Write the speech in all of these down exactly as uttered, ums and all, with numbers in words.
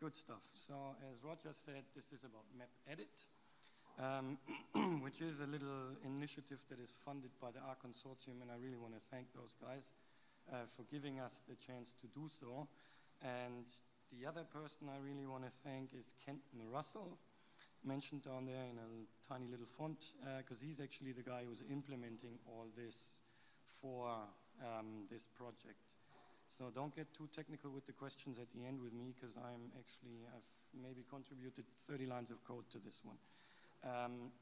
Good stuff. So as Roger said, this is about Map Edit, um, which is a little initiative that is funded by the R Consortium, and I really want to thank those guys uh, for giving us the chance to do so. And the other person I really want to thank is Kenton Russell, mentioned down there in a tiny little font, because uh, he's actually the guy who's implementing all this for um, this project. So don't get too technical with the questions at the end with me, because I'm actually, I've maybe contributed thirty lines of code to this one. Um,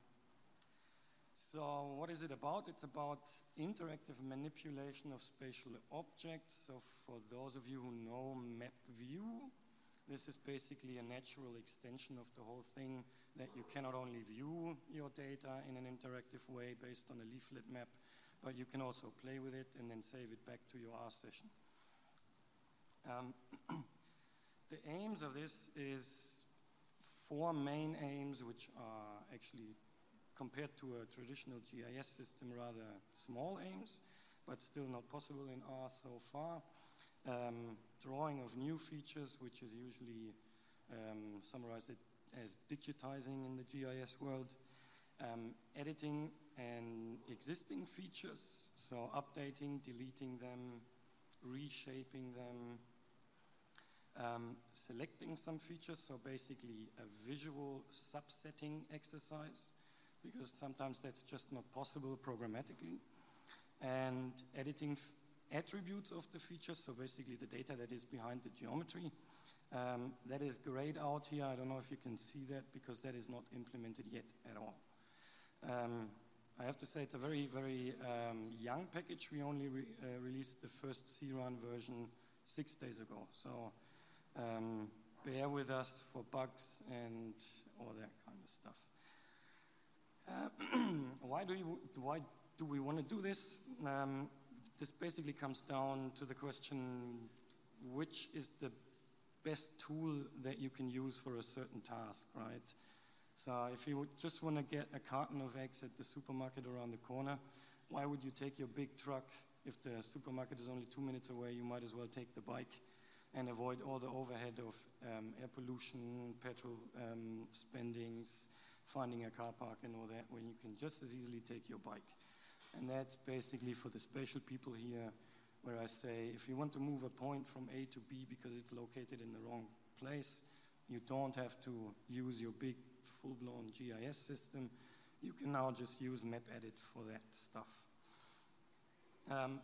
so what is it about? It's about interactive manipulation of spatial objects. So for those of you who know MapView, this is basically a natural extension of the whole thing, that you cannot only view your data in an interactive way based on a leaflet map, but you can also play with it and then save it back to your R session. Um, the aims of this is four main aims, which are actually, compared to a traditional G I S system, rather small aims, but still not possible in R so far. Um, drawing of new features, which is usually um, summarized as digitizing in the G I S world. Um, editing and existing features, so updating, deleting them, reshaping them, um, selecting some features, so basically a visual subsetting exercise, because sometimes that's just not possible programmatically, and editing attributes of the features, so basically the data that is behind the geometry. Um, that is grayed out here. I don't know if you can see that, because that is not implemented yet at all. Um, I have to say it's a very, very um, young package. We only re uh, released the first C-run version six days ago. So um, bear with us for bugs and all that kind of stuff. Uh, why, do you, why do we want to do this? Um, this basically comes down to the question, which is the best tool that you can use for a certain task, right? So if you just want to get a carton of eggs at the supermarket around the corner, why would you take your big truck? If the supermarket is only two minutes away, you might as well take the bike and avoid all the overhead of um, air pollution, petrol um, spendings, finding a car park and all that, when you can just as easily take your bike. And that's basically for the spatial people here, where I say, if you want to move a point from A to B because it's located in the wrong place, you don't have to use your big full-blown G I S system. You can now just use MapEdit for that stuff. Um,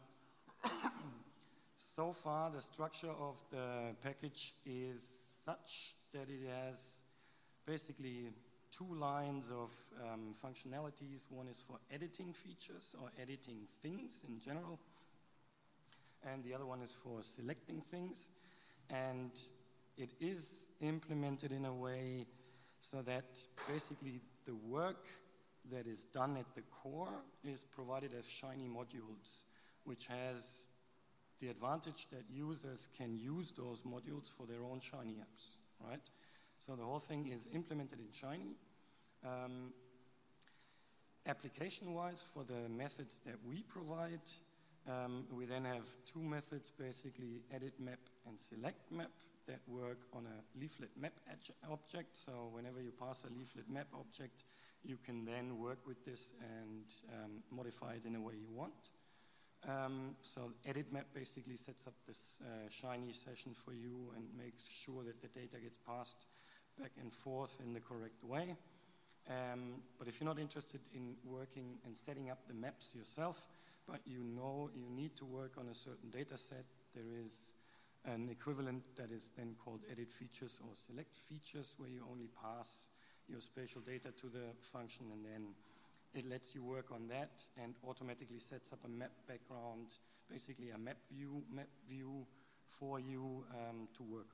so far, the structure of the package is such that it has basically two lines of um, functionalities. One is for editing features or editing things in general, and the other one is for selecting things. And it is implemented in a way so that basically the work that is done at the core is provided as Shiny modules, which has the advantage that users can use those modules for their own Shiny apps, right? So the whole thing is implemented in Shiny. Um, Application-wise, for the methods that we provide, um, we then have two methods, basically edit map and select map, that work on a leaflet map object. So whenever you pass a leaflet map object, you can then work with this and um, modify it in a way you want. Um, so edit map basically sets up this uh, Shiny session for you and makes sure that the data gets passed back and forth in the correct way. Um, but if you're not interested in working and setting up the maps yourself, but you know you need to work on a certain data set, there is an equivalent that is then called edit features or select features, where you only pass your spatial data to the function, and then it lets you work on that and automatically sets up a map background, basically a map view, map view for you um, to work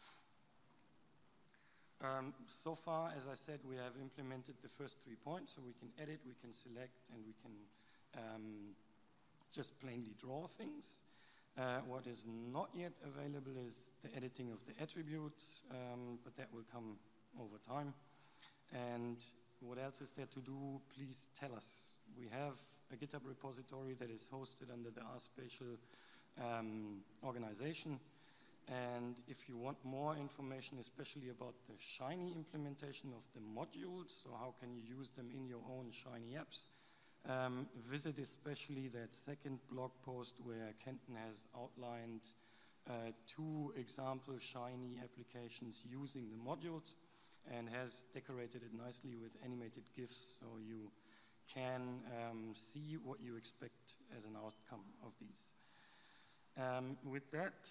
on. Um, so far, as I said, we have implemented the first three points, so we can edit, we can select, and we can um, just plainly draw things. Uh, what is not yet available is the editing of the attributes, um, but that will come over time. And what else is there to do? Please tell us. We have a GitHub repository that is hosted under the RSpatial um, organization, And if you want more information, especially about the Shiny implementation of the modules, so how can you use them in your own Shiny apps, um, visit especially that second blog post where Kenton has outlined uh, two example Shiny applications using the modules and has decorated it nicely with animated GIFs, so you can um, see what you expect as an outcome of these. Um, with that,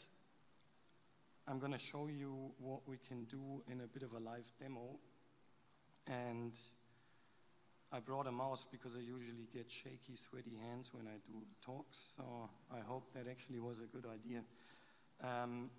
I'm going to show you what we can do in a bit of a live demo. And I brought a mouse because I usually get shaky, sweaty hands when I do talks, so I hope that actually was a good idea. Um,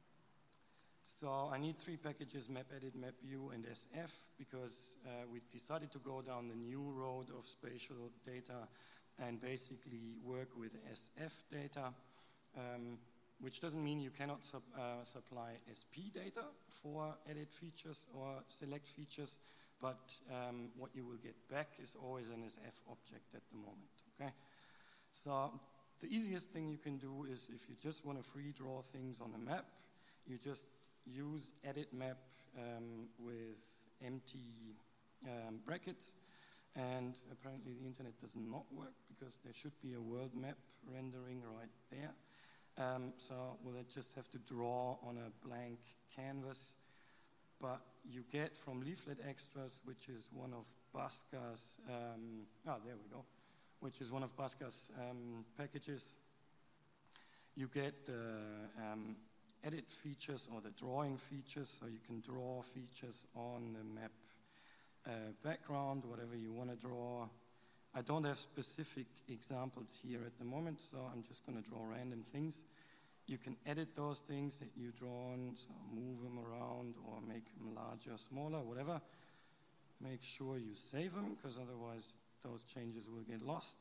so I need three packages, MapEdit, MapView, and S F, because uh, we decided to go down the new road of spatial data and basically work with S F data. Um, which doesn't mean you cannot sub, uh, supply S P data for edit features or select features, but um, what you will get back is always an S F object at the moment, okay? So the easiest thing you can do is if you just want to free draw things on a map, you just use edit map um, with empty um, brackets, and apparently the internet does not work because there should be a world map rendering right there. Um, so we'll just have to draw on a blank canvas, but you get from Leaflet Extras, which is one of Bhaska's, um, ah, there we go, which is one of Bhaska's um, packages, you get the um, edit features or the drawing features, so you can draw features on the map uh, background, whatever you want to draw. I don't have specific examples here at the moment, so I'm just going to draw random things. You can edit those things that you draw on, so move them around or make them larger, smaller, whatever. Make sure you save them, because otherwise those changes will get lost.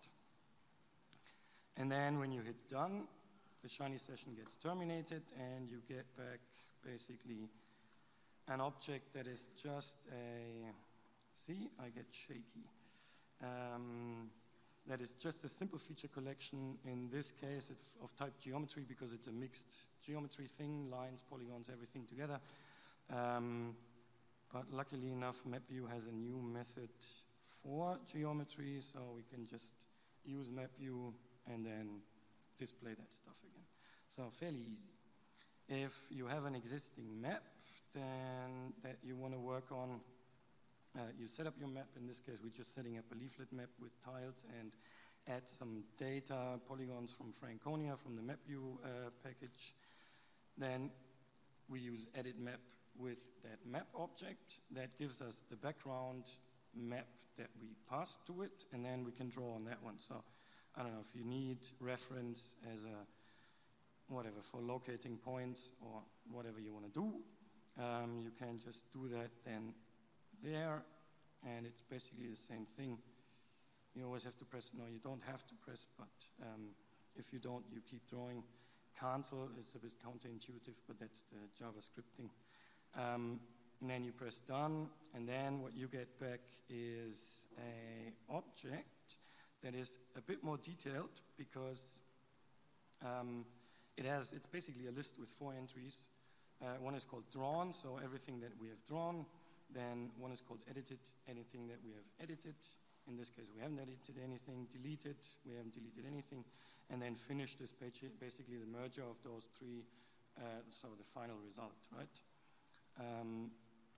And then when you hit done, the Shiny session gets terminated and you get back basically an object that is just a, see, I get shaky. Um, that is just a simple feature collection, in this case it's of type geometry because it's a mixed geometry thing, lines, polygons, everything together. Um, but luckily enough, MapView has a new method for geometry, so we can just use MapView and then display that stuff again. So fairly easy. If you have an existing map then that you want to work on, Uh, you set up your map. In this case, we're just setting up a leaflet map with tiles and add some data, polygons from Franconia, from the MapView uh, package. Then we use edit map with that map object. That gives us the background map that we pass to it, and then we can draw on that one. So I don't know if you need reference as a, whatever, for locating points or whatever you want to do, um, you can just do that then there, and it's basically the same thing. You always have to press, no, you don't have to press, but um, if you don't, you keep drawing. Cancel is a bit counterintuitive, but that's the JavaScript thing. Um, and then you press done, and then what you get back is a object that is a bit more detailed because um, it has, it's basically a list with four entries. Uh, one is called drawn, so everything that we have drawn. Then one is called edited, anything that we have edited. In this case, we haven't edited anything. Deleted, we haven't deleted anything. And then finished is basically the merger of those three, uh, so the final result, right? Um,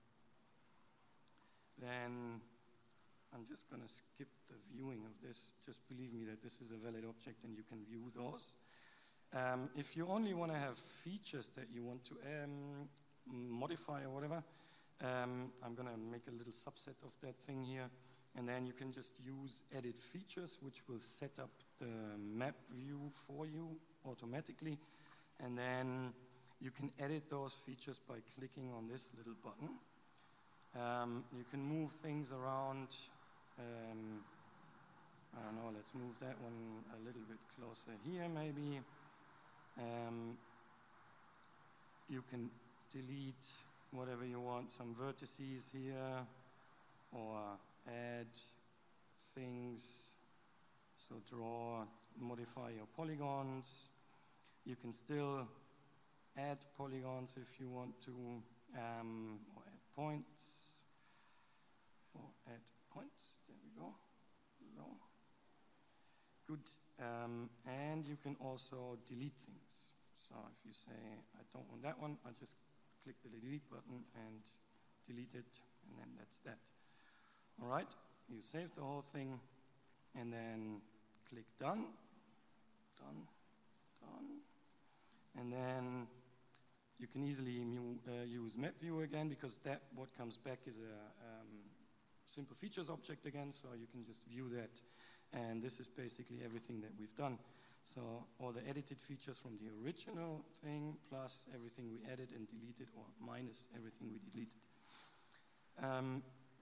then I'm just going to skip the viewing of this. Just believe me that this is a valid object and you can view those. Um, if you only want to have features that you want to um, modify or whatever, Um, I'm going to make a little subset of that thing here, and then you can just use edit features, which will set up the map view for you automatically, and then you can edit those features by clicking on this little button. Um, you can move things around. Um, I don't know, let's move that one a little bit closer here maybe. Um, you can delete whatever you want, some vertices here, or add things, so draw, modify your polygons. You can still add polygons if you want to, um, or add points, or add points, there we go, below. Good, um, and you can also delete things. So if you say, I don't want that one, I just click the delete button and delete it, and then that's that. All right, you save the whole thing, and then click done, done, done, and then you can easily mu uh, use map view again, because that what comes back is a um, simple features object again, so you can just view that, and this is basically everything that we've done. So all the edited features from the original thing, plus everything we added and deleted, or minus everything we deleted. Um,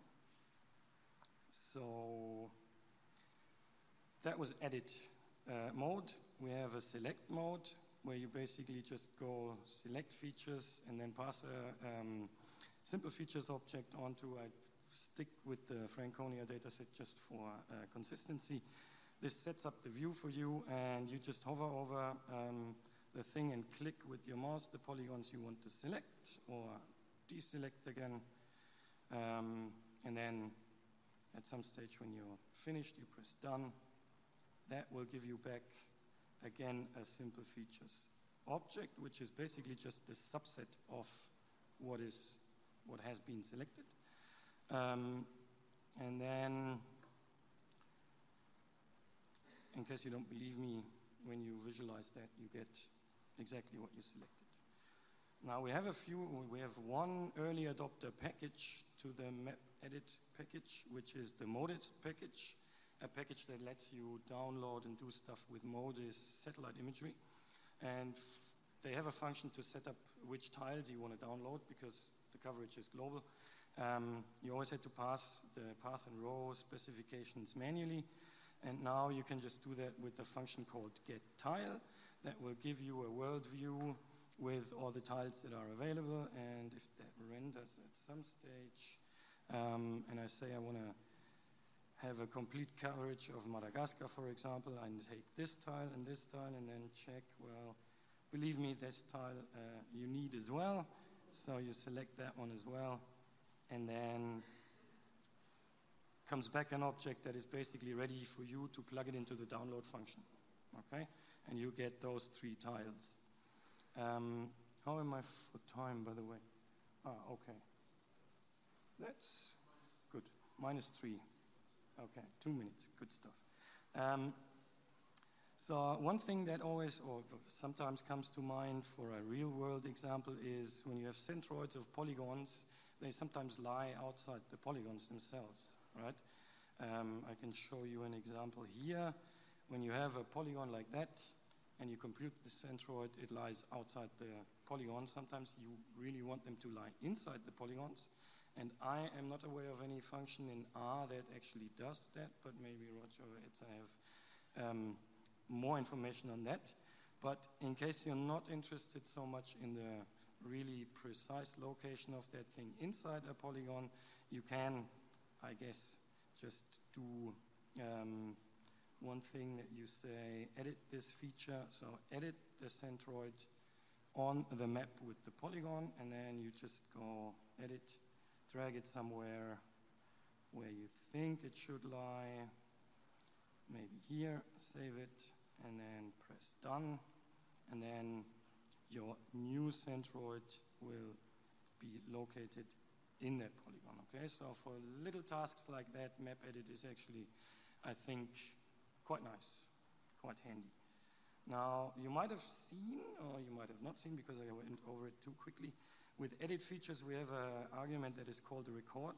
so that was edit uh, mode. We have a select mode, where you basically just go select features and then pass a um, simple features object onto. I stick with the Franconia dataset just for uh, consistency. This sets up the view for you, and you just hover over um, the thing and click with your mouse the polygons you want to select or deselect again. Um, and then at some stage when you're finished, you press done. That will give you back again a simple features object, which is basically just the subset of what is what has been selected. Um, and then, in case you don't believe me, when you visualize that, you get exactly what you selected. Now we have a few, we have one early adopter package to the map edit package, which is the Modis package, a package that lets you download and do stuff with Modis satellite imagery. And they have a function to set up which tiles you want to download, because the coverage is global. Um, you always had to pass the path and row specifications manually. And now you can just do that with a function called getTile that will give you a world view with all the tiles that are available. And if that renders at some stage, um, and I say I want to have a complete coverage of Madagascar, for example, I take this tile and this tile and then check, well, believe me, this tile uh, you need as well. So you select that one as well. And then comes back an object that is basically ready for you to plug it into the download function, okay? And you get those three tiles. Um, how am I for time, by the way? Ah, okay. That's good, minus three. Okay, two minutes, good stuff. Um, so one thing that always, or sometimes comes to mind for a real world example is when you have centroids of polygons, they sometimes lie outside the polygons themselves, right? Um, I can show you an example here. When you have a polygon like that and you compute the centroid, it lies outside the polygon. Sometimes you really want them to lie inside the polygons. And I am not aware of any function in R that actually does that, but maybe Roger or Etsa have um, more information on that. But in case you're not interested so much in the really precise location of that thing inside a polygon, you can, I guess, just do um, one thing that you say, edit this feature, so edit the centroid on the map with the polygon, and then you just go edit, drag it somewhere where you think it should lie, maybe here, save it, and then press done, and then your new centroid will be located in that polygon, okay? So for little tasks like that, map edit is actually, I think, quite nice, quite handy. Now, you might have seen, or you might have not seen because I went over it too quickly. With edit features, we have an argument that is called a record.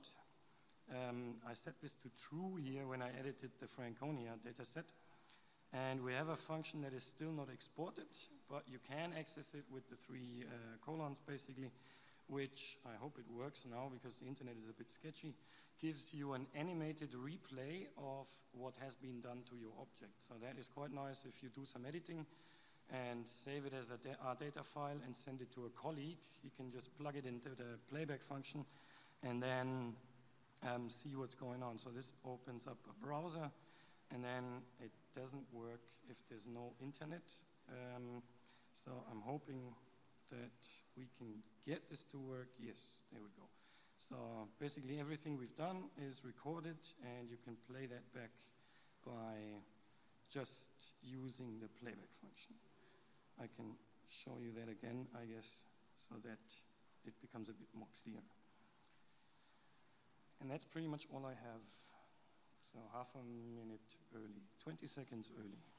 Um, I set this to true here when I edited the Franconia dataset. And we have a function that is still not exported, but you can access it with the three uh, colons, basically, which I hope it works now because the internet is a bit sketchy, gives you an animated replay of what has been done to your object. So that is quite nice if you do some editing and save it as a da R data file and send it to a colleague. You can just plug it into the playback function and then um, see what's going on. So this opens up a browser, and then it doesn't work if there's no internet. Um, so I'm hoping that we can get this to work. Yes, there we go. So basically everything we've done is recorded, and you can play that back by just using the playback function. I can show you that again, I guess, so that it becomes a bit more clear. And that's pretty much all I have. So half a minute early, twenty seconds early.